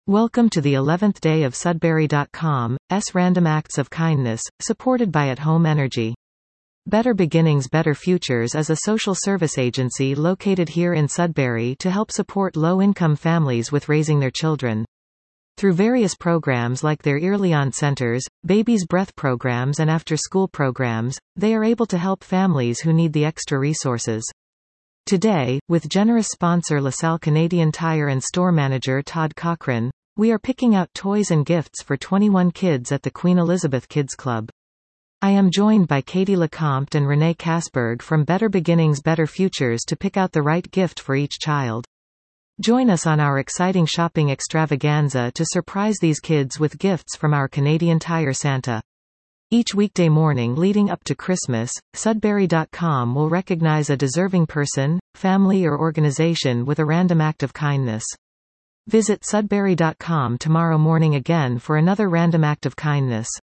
Welcome to the 11th day of Sudbury.com's Random Acts of Kindness, supported by At Home Energy. Better Beginnings Better Futures is a social service agency located here in Sudbury to help support low-income families with raising their children. Through various programs like their Early-On Centers, Baby's Breath programs and after-school programs, they are able to help families who need the extra resources. Today, with generous sponsor LaSalle Canadian Tire and store manager Todd Cochran, we are picking out toys and gifts for 21 kids at the Queen Elizabeth Kids Club. I am joined by Katie Lecomte and Renee Kasberg from Better Beginnings Better Futures to pick out the right gift for each child. Join us on our exciting shopping extravaganza to surprise these kids with gifts from our Canadian Tire Santa. Each weekday morning leading up to Christmas, Sudbury.com will recognize a deserving person, family or organization with a random act of kindness. Visit Sudbury.com tomorrow morning again for another random act of kindness.